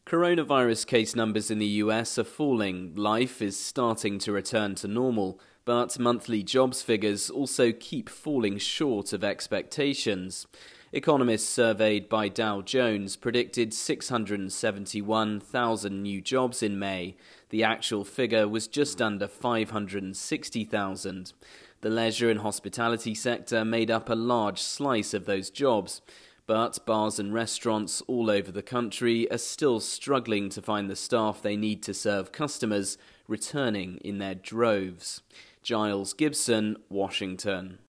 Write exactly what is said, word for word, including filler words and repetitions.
Coronavirus case numbers in the U S are falling, life is starting to return to normal, but monthly jobs figures also keep falling short of expectations. Economists surveyed by Dow Jones predicted six hundred seventy-one thousand new jobs in May. The actual figure was just under five hundred sixty thousand. The leisure and hospitality sector made up a large slice of those jobs. But bars and restaurants all over the country are still struggling to find the staff they need to serve customers, returning in their droves. Giles Gibson, Washington.